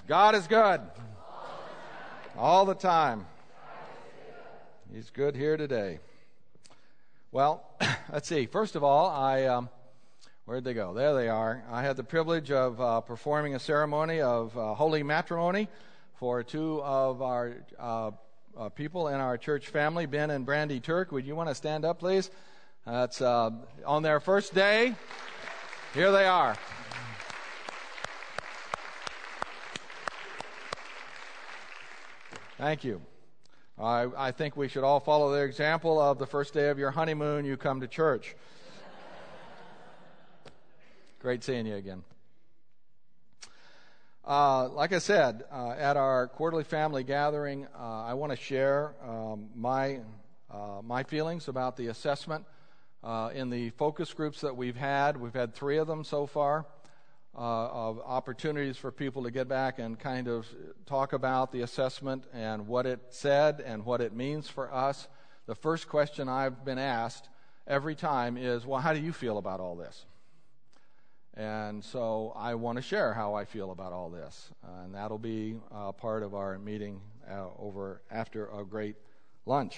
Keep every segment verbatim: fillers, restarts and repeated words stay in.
God is good. All the time. He's good here today. Well, let's see. First of all, I um, where'd they go? There they are. I had the privilege of uh, performing a ceremony of uh, holy matrimony for two of our uh, uh, people in our church family, Ben and Brandy Turk. Would you want to stand up, please? That's uh, on their first day. Here they are. Thank you. I, I think we should all follow their example of the first day of your honeymoon, you come to church. Great seeing you again. Uh, like I said, uh, at our quarterly family gathering, uh, I want to share um, my uh, my feelings about the assessment uh, in the focus groups that we've had. We've had three of them so far. Uh, of opportunities for people to get back and kind of talk about the assessment and what it said and what it means for us. The first question I've been asked every time is, well, how do you feel about all this? And so I want to share how I feel about all this. Uh, and that'll be uh, part of our meeting uh, over after a great lunch.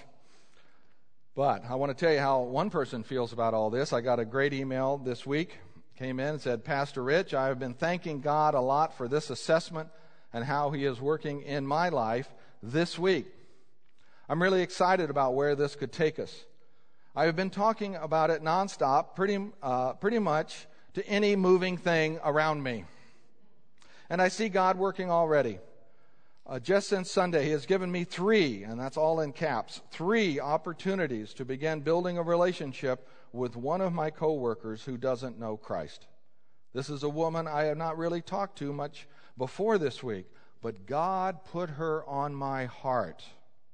But I want to tell you how one person feels about all this. I got a great email this week. Came in and said, Pastor Rich, I have been thanking God a lot for this assessment and how He is working in my life this week. I'm really excited about where this could take us. I have been talking about it nonstop, pretty, uh, pretty much to any moving thing around me. And I see God working already. Uh, just since Sunday, He has given me three, and that's all in caps, three opportunities to begin building a relationship with one of my coworkers who doesn't know Christ. This is a woman I have not really talked to much before this week, but God put her on my heart.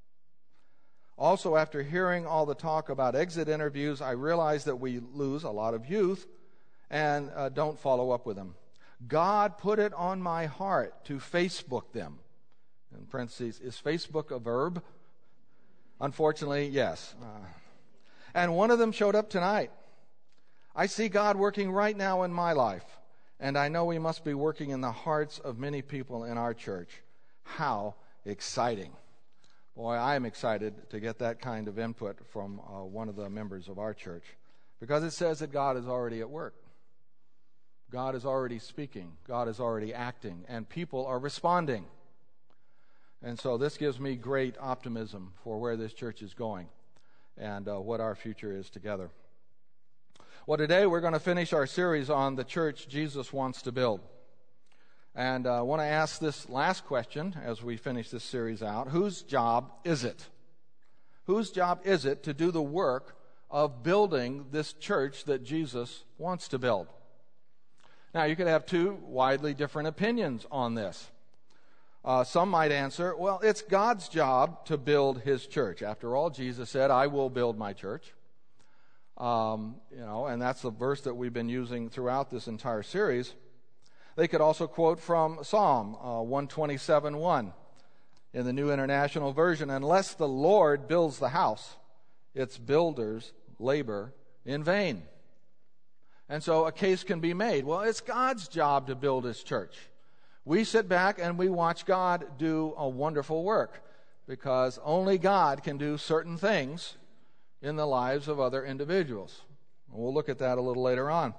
Also, after hearing all the talk about exit interviews, I realize that we lose a lot of youth and uh, don't follow up with them. God put it on my heart to Facebook them. In parentheses, is Facebook a verb? Unfortunately, yes. Uh, and one of them showed up tonight. I see God working right now in my life, and I know He must be working in the hearts of many people in our church. How exciting. Boy, I am excited to get that kind of input from uh, one of the members of our church, because it says that God is already at work. God is already speaking. God is already acting, and people are responding. And so this gives me great optimism for where this church is going and uh, what our future is together. Well, today we're going to finish our series on the church Jesus wants to build. And uh, I want to ask this last question as we finish this series out. Whose job is it? Whose job is it to do the work of building this church that Jesus wants to build? Now, you could have two widely different opinions on this. Uh, some might answer, well, it's God's job to build His church. After all, Jesus said, I will build my church. Um, you know, and that's the verse that we've been using throughout this entire series. They could also quote from Psalm uh, one twenty-seven one in the New International Version, unless the Lord builds the house, its builders labor in vain. And so a case can be made, well, it's God's job to build His church. We sit back and we watch God do a wonderful work, because only God can do certain things in the lives of other individuals. We'll look at that a little later on.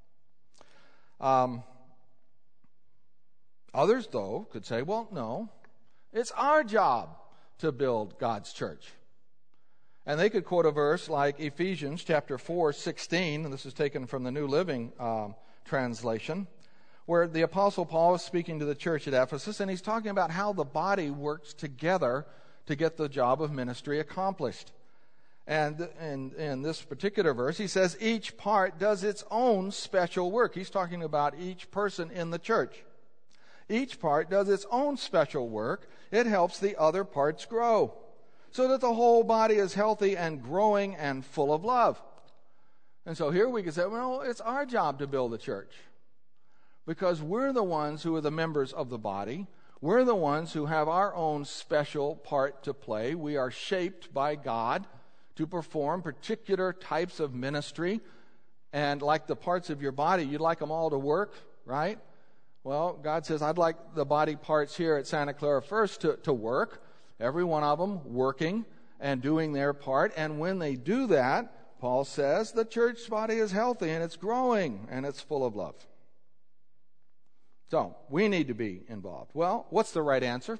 Um, others, though, could say, well, no, it's our job to build God's church. And they could quote a verse like Ephesians chapter four, sixteen, and this is taken from the New Living um, Translation, where the Apostle Paul is speaking to the church at Ephesus, and he's talking about how the body works together to get the job of ministry accomplished. And in, in this particular verse, he says each part does its own special work. He's talking about each person in the church. Each part does its own special work. It helps the other parts grow, so that the whole body is healthy and growing and full of love. And so here we can say, well, it's our job to build the church, because we're the ones who are the members of the body. We're the ones who have our own special part to play. We are shaped by God to perform particular types of ministry. And like the parts of your body, you'd like them all to work, right? Well, God says, I'd like the body parts here at Santa Clara First to, to work, every one of them working and doing their part. And when they do that, Paul says, the church body is healthy and it's growing and it's full of love. So, we need to be involved. Well, what's the right answer?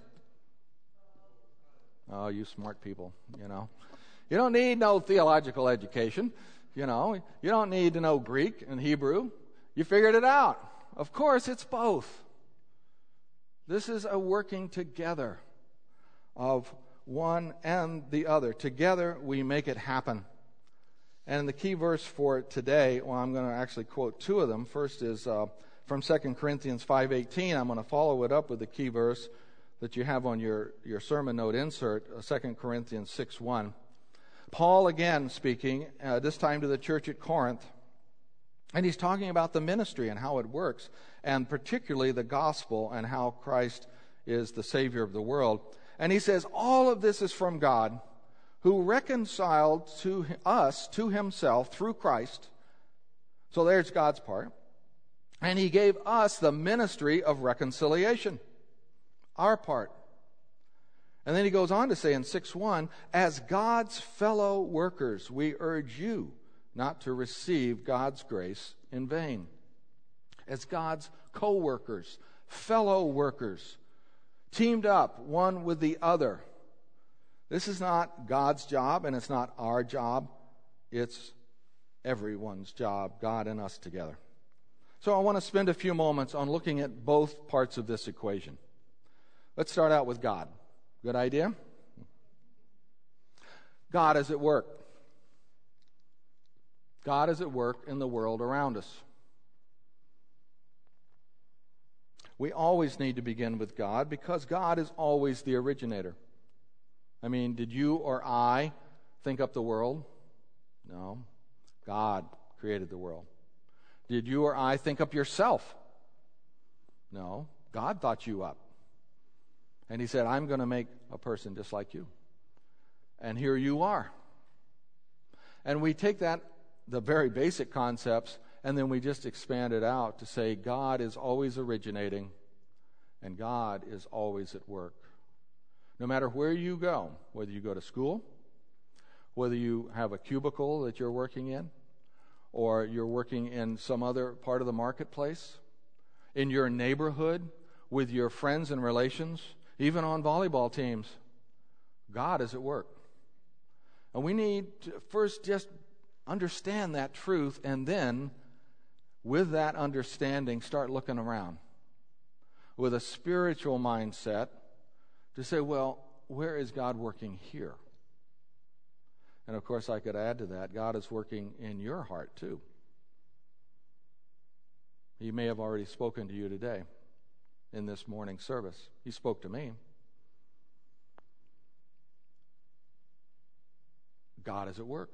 Oh, you smart people, you know. You don't need no theological education, you know. You don't need to know Greek and Hebrew. You figured it out. Of course, it's both. This is a working together of one and the other. Together, we make it happen. And the key verse for today, well, I'm going to actually quote two of them. First is uh, from Second Corinthians five eighteen. I'm going to follow it up with the key verse that you have on your, your sermon note insert, uh, Second Corinthians six one. Paul again speaking, uh, this time to the church at Corinth. And he's talking about the ministry and how it works, and particularly the gospel and how Christ is the Savior of the world. And he says, all of this is from God, who reconciled to us to himself through Christ. So there's God's part. And he gave us the ministry of reconciliation, our part. And then he goes on to say in six one, as God's fellow workers, we urge you not to receive God's grace in vain. As God's co-workers, fellow workers, teamed up one with the other. This is not God's job and it's not our job. It's everyone's job, God and us together. So I want to spend a few moments on looking at both parts of this equation. Let's start out with God. Good idea? God is at work. God is at work in the world around us. We always need to begin with God because God is always the originator. I mean, did you or I think up the world? No. God created the world. Did you or I think up yourself? No. God thought you up. And he said, I'm going to make a person just like you. And here you are. And we take that, the very basic concepts, and then we just expand it out to say God is always originating and God is always at work. No matter where you go, whether you go to school, whether you have a cubicle that you're working in, or you're working in some other part of the marketplace, in your neighborhood, with your friends and relations, even on volleyball teams, God is at work. And we need to first just understand that truth, and then, with that understanding, start looking around with a spiritual mindset to say, well, where is God working here? And of course, I could add to that, God is working in your heart too. He may have already spoken to you today in this morning service. He spoke to me. God is at work.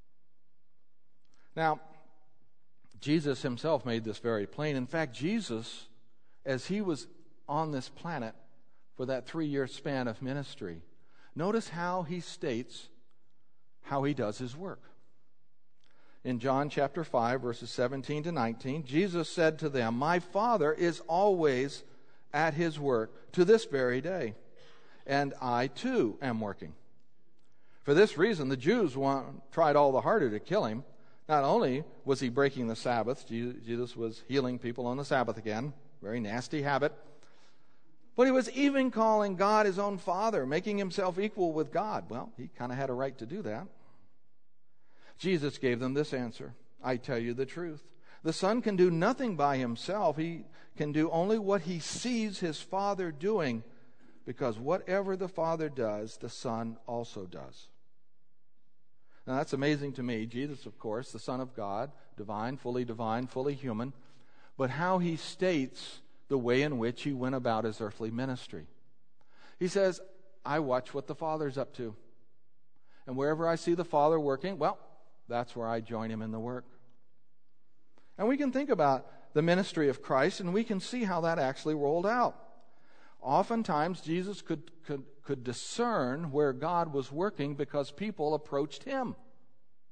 Now, Jesus himself made this very plain. In fact, Jesus, as he was on this planet for that three-year span of ministry, notice how he states how he does his work. In John chapter five, verses seventeen to nineteen, Jesus said to them, my Father is always at his work to this very day, and I too am working. For this reason, the Jews want, tried all the harder to kill him. Not only was he breaking the Sabbath, Jesus was healing people on the Sabbath again, very nasty habit, but he was even calling God his own Father, making himself equal with God. Well, he kind of had a right to do that. Jesus gave them this answer, I tell you the truth. The Son can do nothing by himself. He can do only what he sees his Father doing, because whatever the Father does, the Son also does. Now that's amazing to me. Jesus, of course, the Son of God, divine, fully divine, fully human, but how he states the way in which he went about his earthly ministry. He says, I watch what the Father's up to. And wherever I see the Father working, well, that's where I join him in the work. And we can think about the ministry of Christ, and we can see how that actually rolled out. Oftentimes, Jesus could, could, could discern where God was working because people approached him.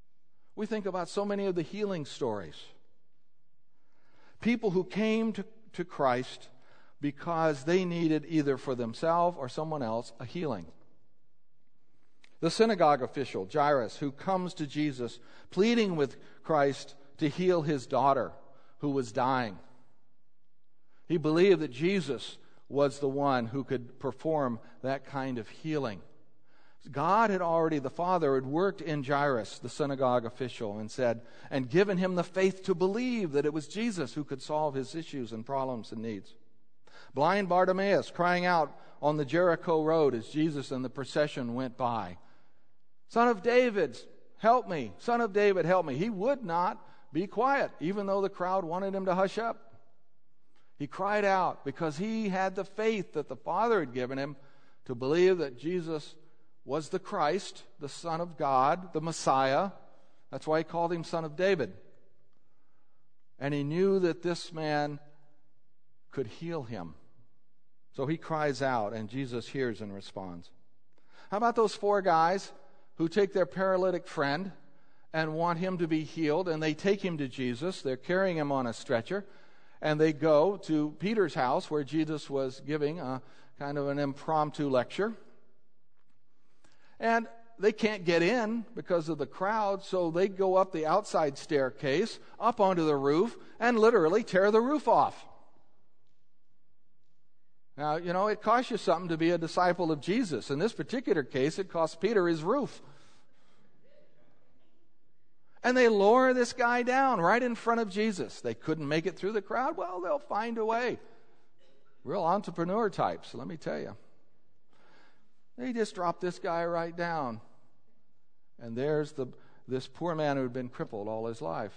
We think about so many of the healing stories. People who came to, to Christ because they needed either for themselves or someone else a healing. The synagogue official, Jairus, who comes to Jesus pleading with Christ to heal his daughter who was dying. He believed that Jesus was the one who could perform that kind of healing. God had already, the Father had worked in Jairus, the synagogue official, and said, and given him the faith to believe that it was Jesus who could solve his issues and problems and needs. Blind Bartimaeus crying out on the Jericho road as Jesus and the procession went by, Son of David, help me. Son of David, help me. He would not be quiet, even though the crowd wanted him to hush up. He cried out because he had the faith that the Father had given him to believe that Jesus was the Christ, the Son of God, the Messiah. That's why he called him Son of David. And he knew that this man could heal him. So he cries out, and Jesus hears and responds. How about those four guys who take their paralytic friend and want him to be healed, and they take him to Jesus? They're carrying him on a stretcher, and they go to Peter's house where Jesus was giving a kind of an impromptu lecture. And they can't get in because of the crowd, so they go up the outside staircase, up onto the roof, and literally tear the roof off. Now, you know, it costs you something to be a disciple of Jesus. In this particular case, it cost Peter his roof. And they lower this guy down right in front of Jesus. They couldn't make it through the crowd. Well, they'll find a way. Real entrepreneur types, let me tell you. They just dropped this guy right down. And there's the this poor man who had been crippled all his life.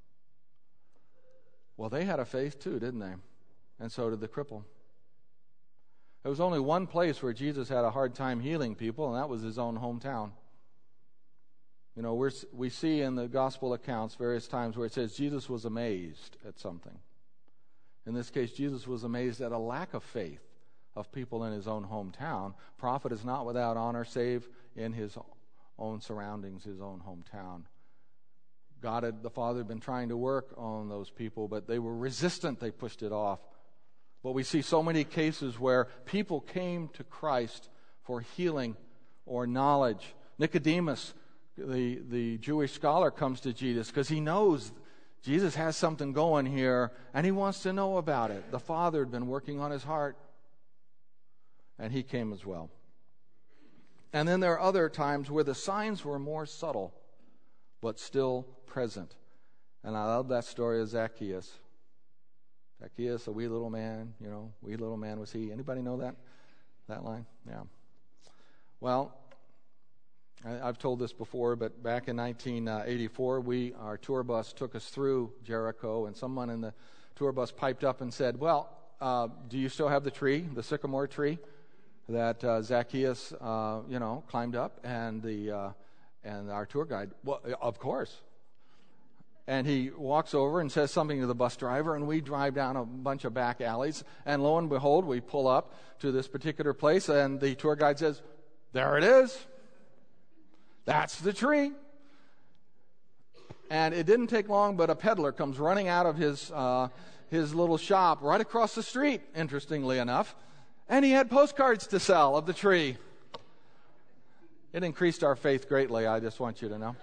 Well, they had a faith too, didn't they? And so did the cripple. There was only one place where Jesus had a hard time healing people, and that was his own hometown. You know, we're, we see in the gospel accounts various times where it says Jesus was amazed at something. In this case, Jesus was amazed at a lack of faith of people in his own hometown. Prophet is not without honor save in his own surroundings, his own hometown. God had, the Father had been trying to work on those people, but they were resistant. They pushed it off. But we see so many cases where people came to Christ for healing or knowledge. Nicodemus, the, the Jewish scholar, comes to Jesus because he knows Jesus has something going here and he wants to know about it. The Father had been working on his heart, and he came as well. And then there are other times where the signs were more subtle but still present. And I love that story of Zacchaeus. Zacchaeus, a wee little man, you know, wee little man was he. Anybody know that that line? Yeah. Well, I, I've told this before, but back in nineteen eighty-four, we our tour bus took us through Jericho, and someone in the tour bus piped up and said, "Well, uh, do you still have the tree, the sycamore tree that uh, Zacchaeus, uh, you know, climbed up?" And the uh, and our tour guide, "Well, of course." And he walks over and says something to the bus driver, and we drive down a bunch of back alleys. And lo and behold, we pull up to this particular place, and the tour guide says, "There it is. That's the tree." And it didn't take long, but a peddler comes running out of his uh, his little shop right across the street, interestingly enough, and he had postcards to sell of the tree. It increased our faith greatly, I just want you to know.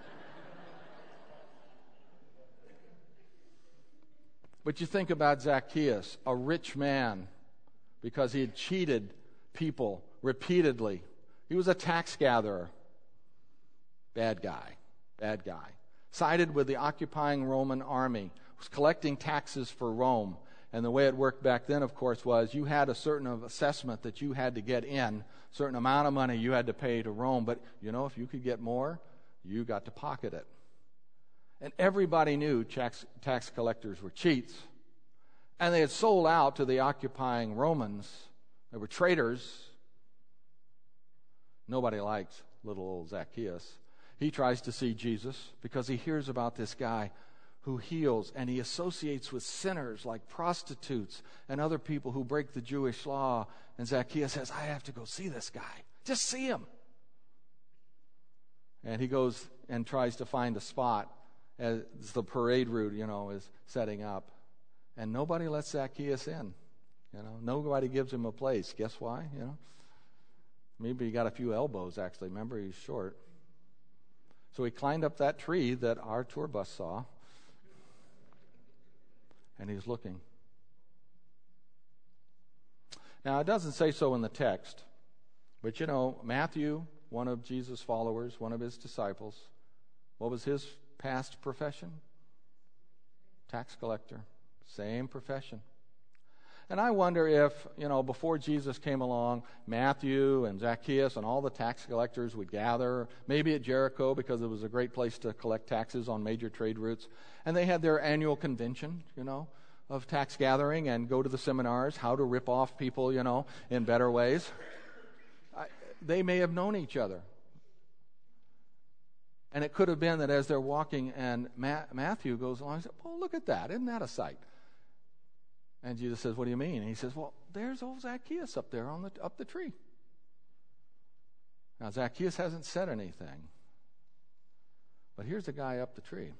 But you think about Zacchaeus, a rich man, because he had cheated people repeatedly. He was a tax gatherer. Bad guy, bad guy. Sided with the occupying Roman army, was collecting taxes for Rome. And the way it worked back then, of course, was you had a certain assessment that you had to get in, a certain amount of money you had to pay to Rome. But, you know, if you could get more, you got to pocket it. And everybody knew tax, tax collectors were cheats. And they had sold out to the occupying Romans. They were traitors. Nobody liked little old Zacchaeus. He tries to see Jesus because he hears about this guy who heals, and he associates with sinners like prostitutes and other people who break the Jewish law. And Zacchaeus says, "I have to go see this guy. Just see him." And he goes and tries to find a spot as the parade route, you know, is setting up. And nobody lets Zacchaeus in. You know, nobody gives him a place. Guess why? You know, maybe he got a few elbows, actually. Remember, he's short. So he climbed up that tree that our tour bus saw, and he's looking. Now, it doesn't say so in the text, but you know, Matthew, one of Jesus' followers, one of his disciples, what was his past profession? Tax collector. Same profession. And I wonder if, you know, before Jesus came along, Matthew and Zacchaeus and all the tax collectors would gather, maybe at Jericho because it was a great place to collect taxes on major trade routes. And they had their annual convention, you know, of tax gathering and go to the seminars, how to rip off people, you know, in better ways. I, they may have known each other. And it could have been that as they're walking and Ma- Matthew goes along and says, well, look at that. Isn't that a sight? And Jesus says, what do you mean? And he says, well, there's old Zacchaeus up there on the up the tree. Now, Zacchaeus hasn't said anything. But here's the guy up the tree.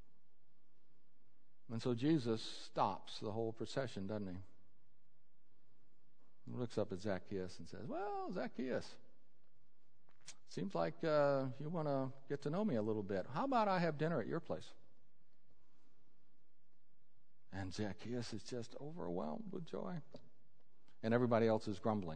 And so Jesus stops the whole procession, doesn't he? He looks up at Zacchaeus and says, well, Zacchaeus, seems like uh, you want to get to know me a little bit. How about I have dinner at your place? And Zacchaeus is just overwhelmed with joy. And everybody else is grumbling.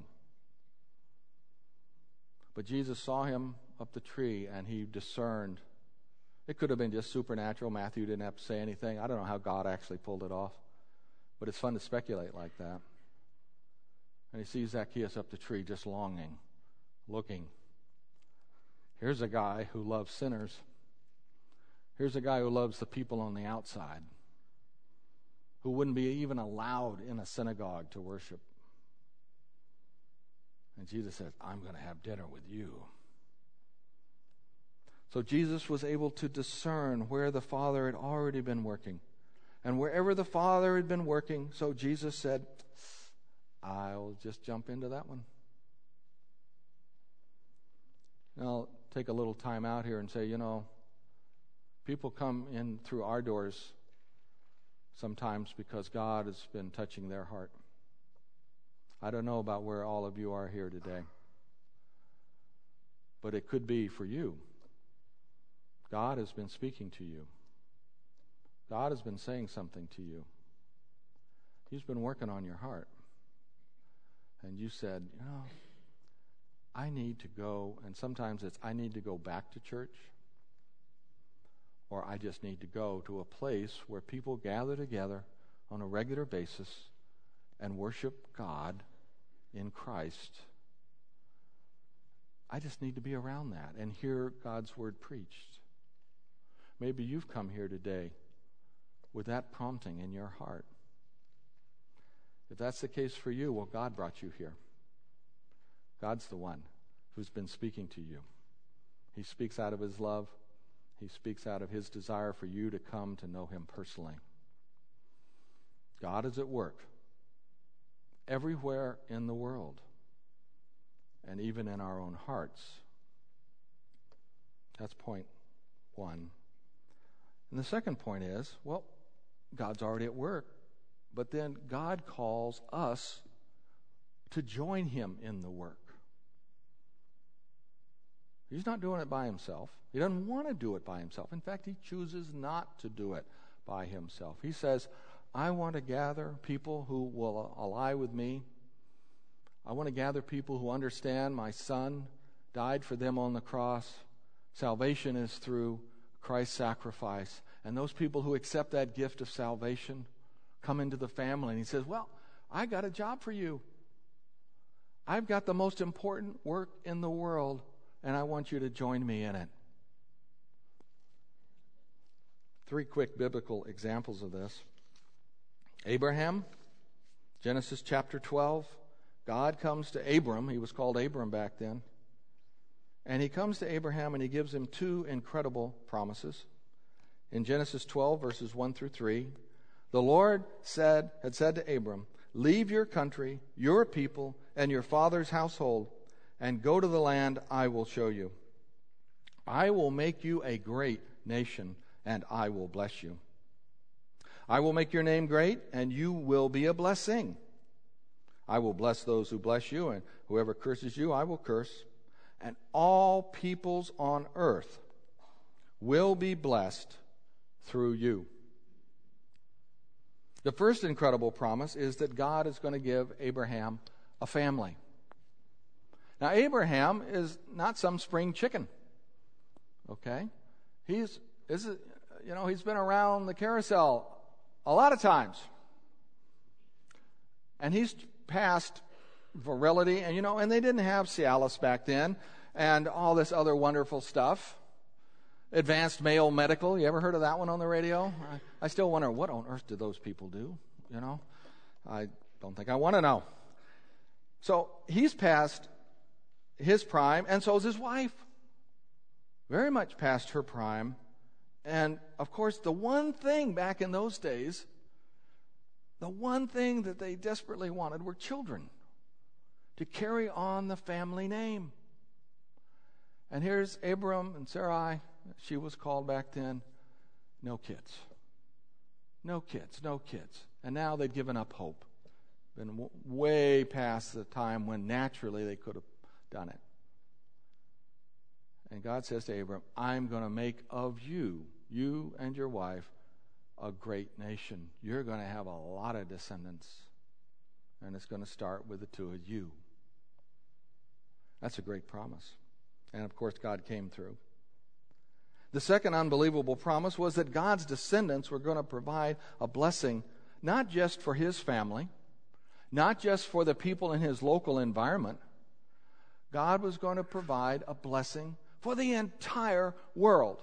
But Jesus saw him up the tree, and he discerned. It could have been just supernatural. Matthew didn't have to say anything. I don't know how God actually pulled it off. But it's fun to speculate like that. And he sees Zacchaeus up the tree just longing, looking. Here's a guy who loves sinners. Here's a guy who loves the people on the outside, who wouldn't be even allowed in a synagogue to worship. And Jesus says, I'm going to have dinner with you. So Jesus was able to discern where the Father had already been working. And wherever the Father had been working, so Jesus said, I'll just jump into that one. Now, I'll take a little time out here and say, you know, people come in through our doors sometimes because God has been touching their heart. I don't know about where all of you are here today, but it could be for you. God has been speaking to you. God has been saying something to you. He's been working on your heart. And you said, you know, I need to go, and sometimes it's I need to go back to church, or I just need to go to a place where people gather together on a regular basis and worship God in Christ. I just need to be around that and hear God's word preached. Maybe you've come here today with that prompting in your heart. If that's the case for you, well, God brought you here. God's the one who's been speaking to you. He speaks out of his love. He speaks out of his desire for you to come to know him personally. God is at work everywhere in the world, and even in our own hearts. That's point one. And the second point is, well, God's already at work, but then God calls us to join him in the work. He's not doing it by himself. He doesn't want to do it by himself. In fact, he chooses not to do it by himself. He says, I want to gather people who will ally with me. I want to gather people who understand my Son died for them on the cross. Salvation is through Christ's sacrifice. And those people who accept that gift of salvation come into the family. And he says, well, I got a job for you. I've got the most important work in the world, and I want you to join me in it. Three quick biblical examples of this. Abraham, Genesis chapter twelve. God comes to Abram. He was called Abram back then. And he comes to Abraham and he gives him two incredible promises. In Genesis twelve, verses one through three, the Lord said, had said to Abram, leave your country, your people, and your father's household, and go to the land I will show you. I will make you a great nation, and I will bless you. I will make your name great, and you will be a blessing. I will bless those who bless you, and whoever curses you, I will curse. And all peoples on earth will be blessed through you. The first incredible promise is that God is going to give Abraham a family. Now, Abraham is not some spring chicken. Okay? He's, is, you know, he's been around the carousel a lot of times. And he's past virility, and you know, and they didn't have Cialis back then, and all this other wonderful stuff. Advanced male medical, you ever heard of that one on the radio? I, I still wonder, what on earth do those people do? You know, I don't think I want to know. So he's past his prime, and so is his wife. Very much past her prime. And, of course, the one thing back in those days, the one thing that they desperately wanted were children to carry on the family name. And here's Abram and Sarai. She was called back then. No kids. No kids, no kids. And now they'd given up hope. Been w- way past the time when naturally they could have done it. And God says to Abram, I'm going to make of you, you and your wife, a great nation. You're going to have a lot of descendants. And it's going to start with the two of you. That's a great promise. And of course, God came through. The second unbelievable promise was that God's descendants were going to provide a blessing, not just for his family, not just for the people in his local environment. God was going to provide a blessing for the entire world.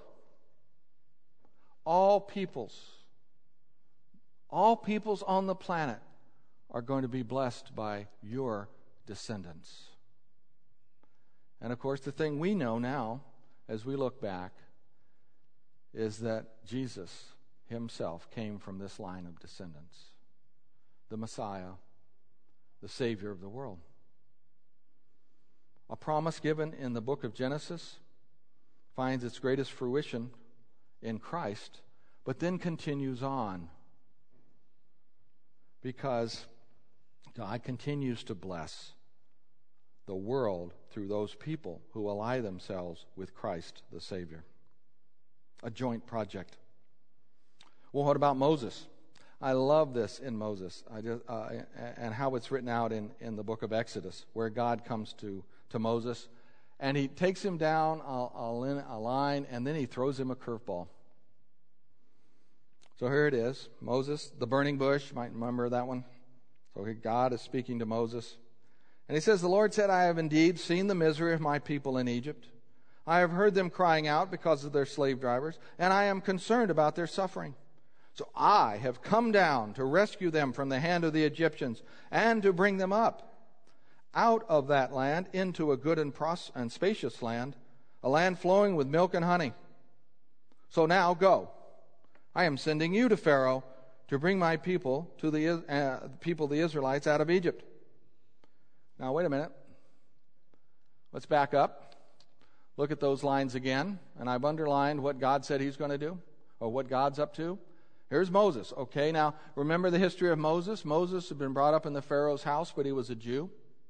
All peoples, all peoples on the planet are going to be blessed by your descendants. And of course, the thing we know now, as we look back, is that Jesus himself came from this line of descendants. The Messiah, the Savior of the world. A promise given in the book of Genesis finds its greatest fruition in Christ, but then continues on because God continues to bless the world through those people who ally themselves with Christ the Savior. A joint project. Well, what about Moses? I love this in Moses I just, uh, and how it's written out in, in the book of Exodus, where God comes to, to Moses, and he takes him down a, a, a line, and then he throws him a curveball. So here it is, Moses, the burning bush, you might remember that one. So here God is speaking to Moses. And he says, the Lord said, I have indeed seen the misery of my people in Egypt. I have heard them crying out because of their slave drivers, and I am concerned about their suffering. So I have come down to rescue them from the hand of the Egyptians and to bring them up out of that land into a good and, pros- and spacious land, a land flowing with milk and honey. So now go. I am sending you to Pharaoh to bring my people, to the uh, people, the Israelites, out of Egypt. Now, wait a minute. Let's back up. Look at those lines again, and I've underlined what God said he's going to do, or what God's up to. Here's Moses. Okay, now remember the history of Moses. Moses had been brought up in the Pharaoh's house, but he was a Jew.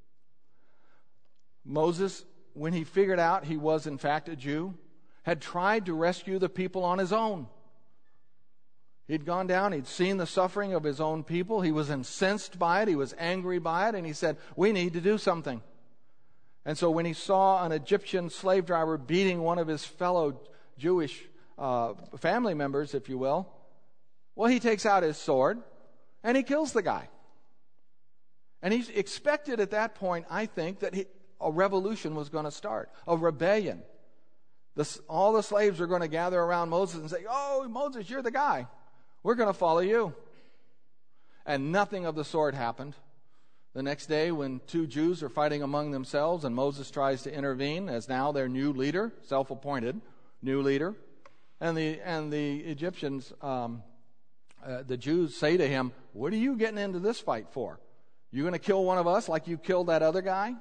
Moses, when he figured out he was in fact a Jew, had tried to rescue the people on his own. He'd gone down, he'd seen the suffering of his own people, he was incensed by it, he was angry by it, and he said, we need to do something. And so when he saw an Egyptian slave driver beating one of his fellow Jewish uh, family members, if you will, well, he takes out his sword and he kills the guy. And he expected at that point, I think, that he, a revolution was going to start, a rebellion. The, all the slaves are going to gather around Moses and say, oh, Moses, you're the guy. We're going to follow you. And nothing of the sort happened. The next day, when two Jews are fighting among themselves and Moses tries to intervene as now their new leader, self-appointed new leader, and the and the Egyptians, um, uh, the Jews say to him, what are you getting into this fight for? You going to kill one of us like you killed that other guy?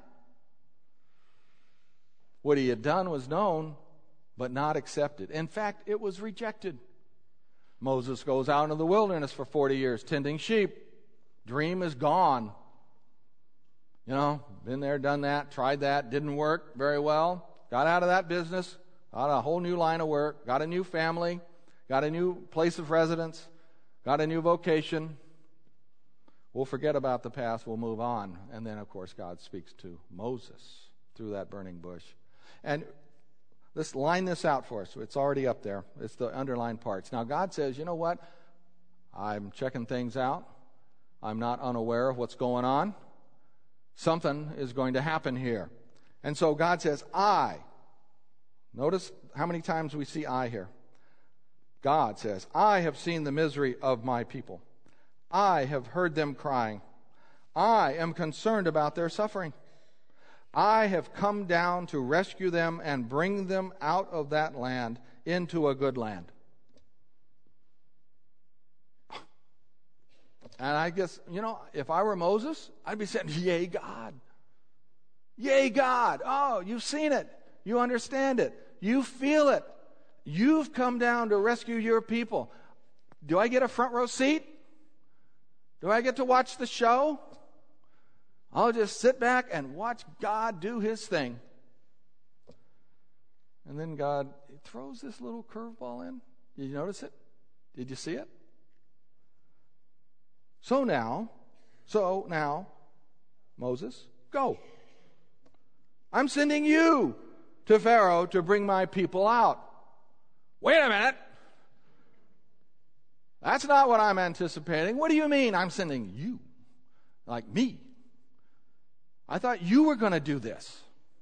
What he had done was known, but not accepted. In fact, it was rejected. Moses goes out into the wilderness for forty years tending sheep. Dream is gone. You know, been there, done that, tried that, didn't work very well. Got out of that business, got a whole new line of work, got a new family, got a new place of residence, got a new vocation. We'll forget about the past, we'll move on. And then, of course, God speaks to Moses through that burning bush. And let's line this out for us. It's already up there. It's the underlined parts. Now, God says, you know what? I'm checking things out. I'm not unaware of what's going on. Something is going to happen here. And so God says, I. Notice how many times we see I here. God says, I have seen the misery of my people. I have heard them crying. I am concerned about their suffering. I have come down to rescue them and bring them out of that land into a good land. And I guess, you know, if I were Moses, I'd be saying, yay, God. Yay, God. Oh, you've seen it. You understand it. You feel it. You've come down to rescue your people. Do I get a front row seat? Do I get to watch the show? I'll just sit back and watch God do his thing. And then God throws this little curveball in. Did you notice it? Did you see it? So now, so now, Moses, go. I'm sending you to Pharaoh to bring my people out. Wait a minute. That's not what I'm anticipating. What do you mean I'm sending you? Like me? I thought you were going to do this.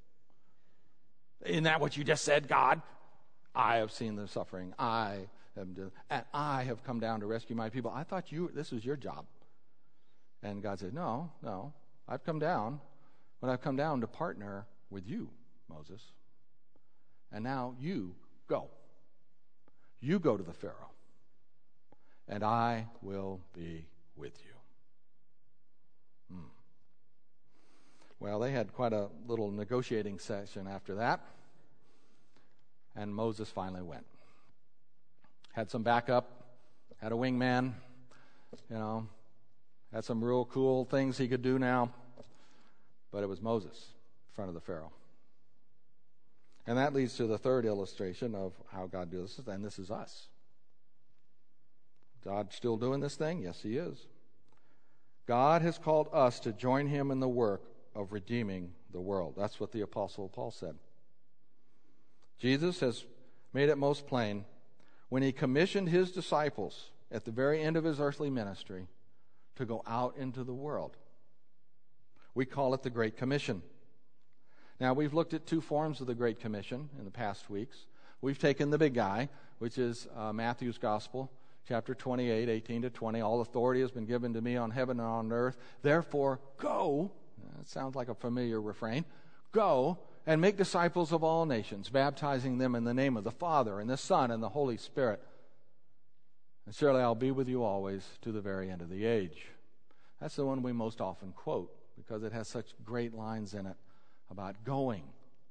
Isn't that what you just said, God? I have seen the suffering. I have done, and I have come down to rescue my people. I thought you this was your job. And God said, no, no. I've come down, but I've come down to partner with you, Moses. And now you go. You go to the Pharaoh. And I will be with you. Hmm. Well, they had quite a little negotiating session after that. And Moses finally went. Had some backup, had a wingman, you know, had some real cool things he could do now. But it was Moses in front of the Pharaoh. And that leads to the third illustration of how God does this, and this is us. God still doing this thing? Yes, he is. God has called us to join him in the work of redeeming the world. That's what the Apostle Paul said. Jesus has made it most plain when he commissioned his disciples at the very end of his earthly ministry to go out into the world. We call it the Great Commission. Now, we've looked at two forms of the Great Commission in the past weeks. We've taken the big guy, which is uh, Matthew's Gospel, chapter twenty-eight, eighteen to twenty. All authority has been given to me on heaven and on earth. Therefore, go. That sounds like a familiar refrain. Go and make disciples of all nations, baptizing them in the name of the Father and the Son and the Holy Spirit. And surely I'll be with you always to the very end of the age. That's the one we most often quote because it has such great lines in it about going,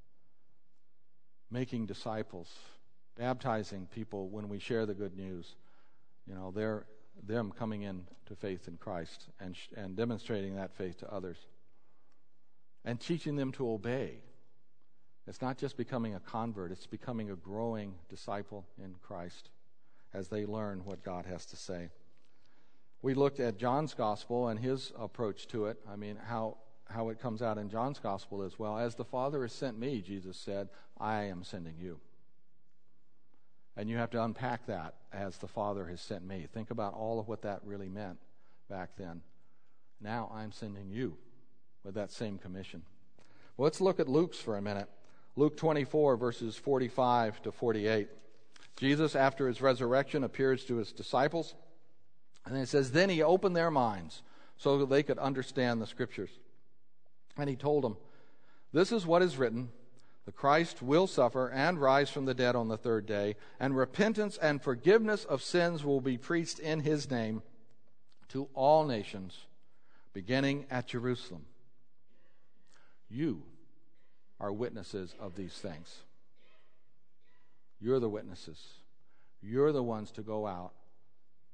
making disciples, baptizing people when we share the good news. You know, they're them coming in to faith in Christ and sh- and demonstrating that faith to others. And teaching them to obey. It's not just becoming a convert, it's becoming a growing disciple in Christ as they learn what God has to say. We looked at John's Gospel and his approach to it. I mean, how, how it comes out in John's Gospel as well. As the Father has sent me, Jesus said, I am sending you. And you have to unpack that as the Father has sent me. Think about all of what that really meant back then. Now I'm sending you with that same commission. Well, let's look at Luke's for a minute. Luke twenty-four, verses forty-five to forty-eight. Jesus, after his resurrection, appears to his disciples. And it says, then he opened their minds so that they could understand the Scriptures. And he told them, this is what is written, the Christ will suffer and rise from the dead on the third day, and repentance and forgiveness of sins will be preached in his name to all nations, beginning at Jerusalem. You are witnesses of these things. You're the witnesses. You're the ones to go out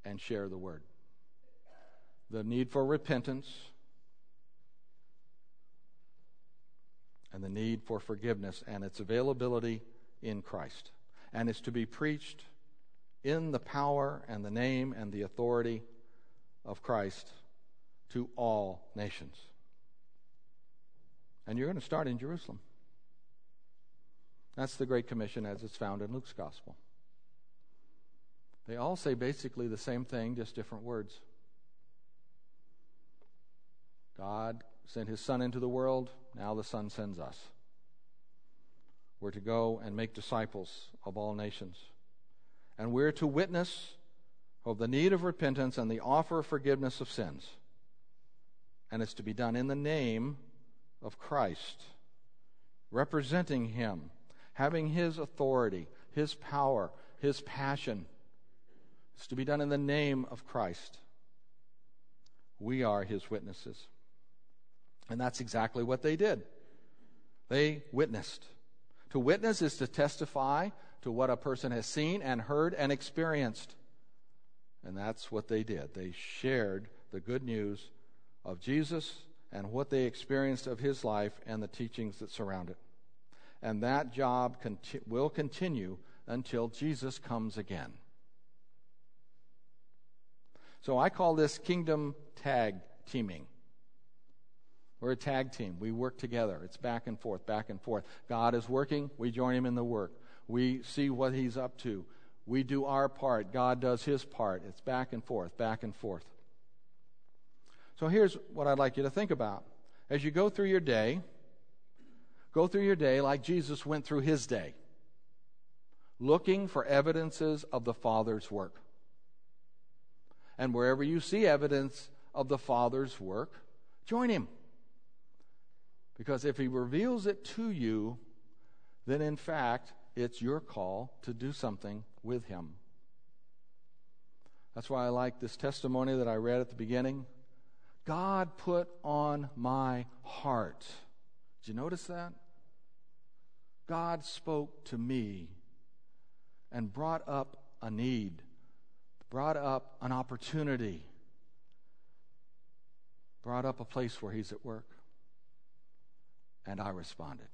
and share the word. The need for repentance and the need for forgiveness and its availability in Christ. And it's to be preached in the power and the name and the authority of Christ to all nations. And you're going to start in Jerusalem. That's the Great Commission as it's found in Luke's Gospel. They all say basically the same thing, just different words. God sent his Son into the world. Now the Son sends us. We're to go and make disciples of all nations. And we're to witness of the need of repentance and the offer of forgiveness of sins. And it's to be done in the name of Christ, representing him, having his authority, his power, his passion. It's to be done in the name of Christ. We are his witnesses. And that's exactly what they did. They witnessed. To witness is to testify to what a person has seen and heard and experienced. And that's what they did. They shared the good news of Jesus and what they experienced of his life and the teachings that surround it. And that job conti- will continue until Jesus comes again. So I call this kingdom tag teaming. We're a tag team. We work together. It's back and forth, back and forth. God is working. We join him in the work. We see what he's up to. We do our part. God does his part. It's back and forth, back and forth. So here's what I'd like you to think about. As you go through your day, go through your day like Jesus went through his day, looking for evidences of the Father's work. And wherever you see evidence of the Father's work, join him. Because if he reveals it to you, then in fact, it's your call to do something with him. That's why I like this testimony that I read at the beginning. God put on my heart. Did you notice that? God spoke to me and brought up a need, brought up an opportunity, brought up a place where he's at work. And I responded.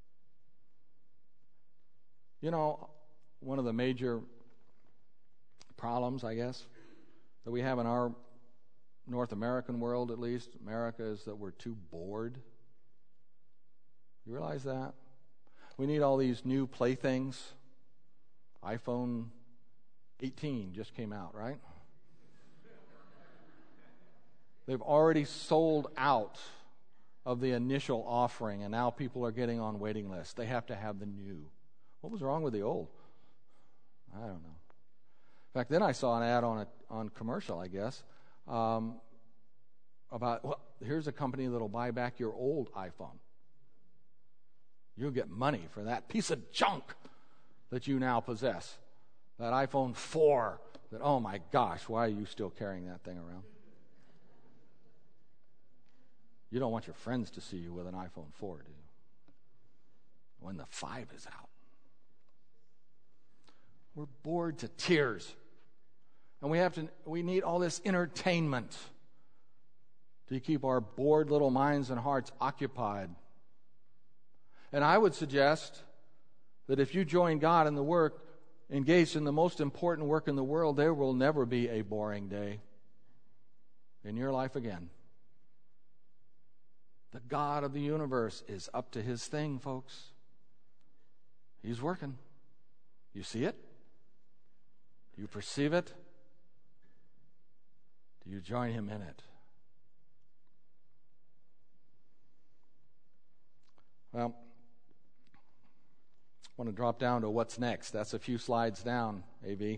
You know, one of the major problems, I guess, that we have in our North American world, at least, America, is that we're too bored. You realize that? We need all these new playthings. iPhone eighteen just came out, right? They've already sold out of the initial offering, and now people are getting on waiting lists. They have to have the new. What was wrong with the old? I don't know. In fact, then I saw an ad on a on commercial, I guess, um, about, well, here's a company that'll buy back your old iPhone. You'll get money for that piece of junk that you now possess. That iPhone four, that, oh my gosh, why are you still carrying that thing around? You don't want your friends to see you with an iPhone four, do you? When the five is out. We're bored to tears. And we have to we need all this entertainment to keep our bored little minds and hearts occupied. And I would suggest that if you join God in the work, engaged in the most important work in the world, there will never be a boring day in your life again. The God of the universe is up to his thing, folks. He's working. You see it? Do you perceive it? Do you join him in it? Well, I want to drop down to what's next. That's a few slides down, A V.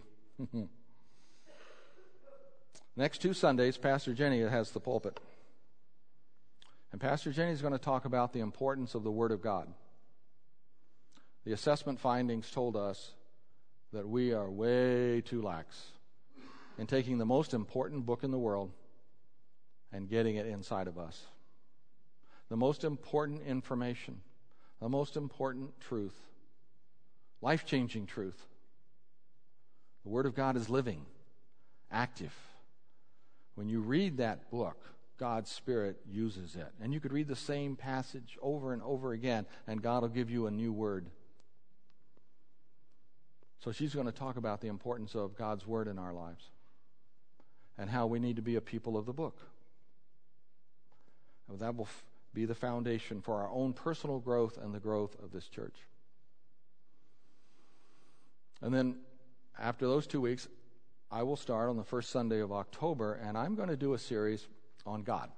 Next two Sundays, Pastor Jenny has the pulpit. And Pastor Jenny is going to talk about the importance of the Word of God. The assessment findings told us that we are way too lax in taking the most important book in the world and getting it inside of us. The most important information, the most important truth, life-changing truth. The Word of God is living, active. When you read that book, God's Spirit uses it. And you could read the same passage over and over again, and God will give you a new word. So she's going to talk about the importance of God's Word in our lives and how we need to be a people of the book. And that will f- be the foundation for our own personal growth and the growth of this church. And then after those two weeks, I will start on the first Sunday of October, and I'm going to do a series on God.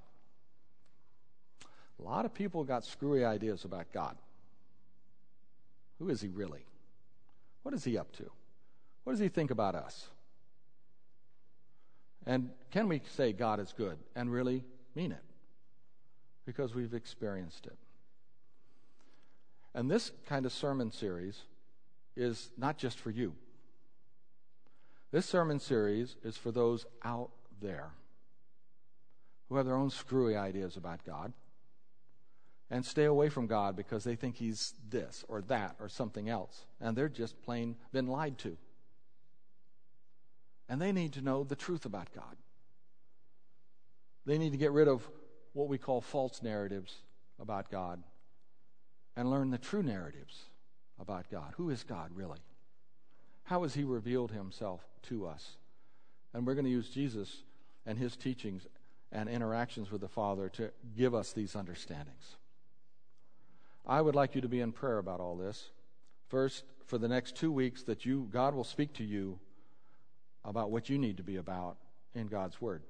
A lot of people got screwy ideas about God. Who is he really? What is he up to? What does he think about us? And can we say God is good and really mean it? Because we've experienced it. And this kind of sermon series is not just for you. This sermon series is for those out there who have their own screwy ideas about God and stay away from God because they think he's this or that or something else. And they're just plain been lied to. And they need to know the truth about God. They need to get rid of what we call false narratives about God and learn the true narratives about God. Who is God really? How has he revealed himself to us? And we're going to use Jesus and his teachings and interactions with the Father to give us these understandings. I would like you to be in prayer about all this. First, for the next two weeks, that you God will speak to you about what you need to be about in God's Word.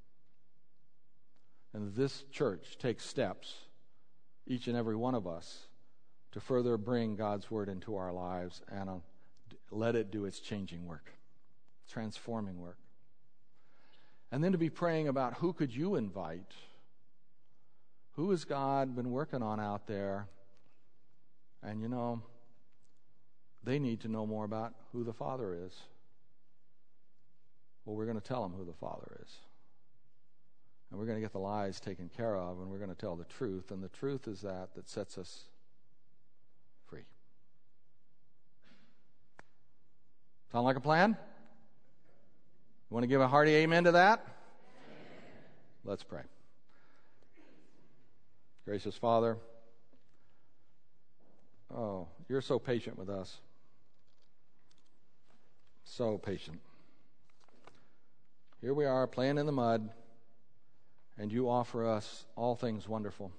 And this church takes steps, each and every one of us, to further bring God's Word into our lives and uh, let it do its changing work, transforming work. And then to be praying about who could you invite? Who has God been working on out there? And you know, they need to know more about who the Father is. Well, we're going to tell them who the Father is. And we're going to get the lies taken care of, and we're going to tell the truth. And the truth is that that sets us free. Sound like a plan? You want to give a hearty amen to that? Amen. Let's pray. Gracious Father, oh, you're so patient with us. So patient. Here we are playing in the mud, and you offer us all things wonderful.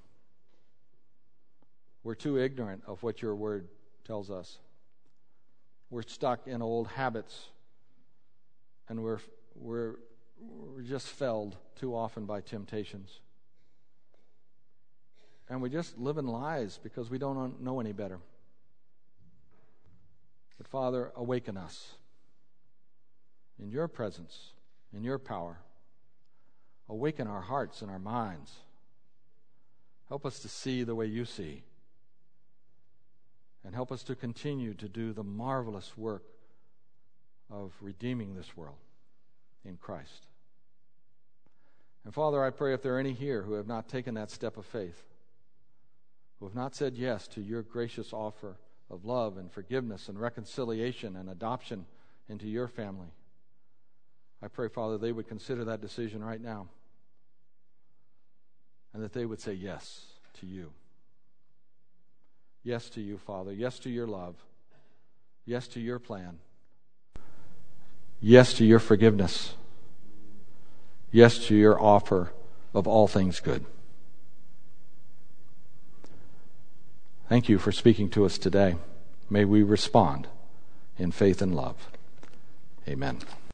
We're too ignorant of what your word tells us. We're stuck in old habits, and we're we're we're just felled too often by temptations. And we just live in lies because we don't know any better. But Father, awaken us in your presence, in your power. Awaken our hearts and our minds. Help us to see the way you see. And help us to continue to do the marvelous work of redeeming this world in Christ. And Father, I pray if there are any here who have not taken that step of faith, who have not said yes to your gracious offer of love and forgiveness and reconciliation and adoption into your family, I pray, Father, they would consider that decision right now, and that they would say yes to you. Yes to you, Father. Yes to your love. Yes to your plan. Yes to your forgiveness. Yes to your offer of all things good. Thank you for speaking to us today. May we respond in faith and love. Amen.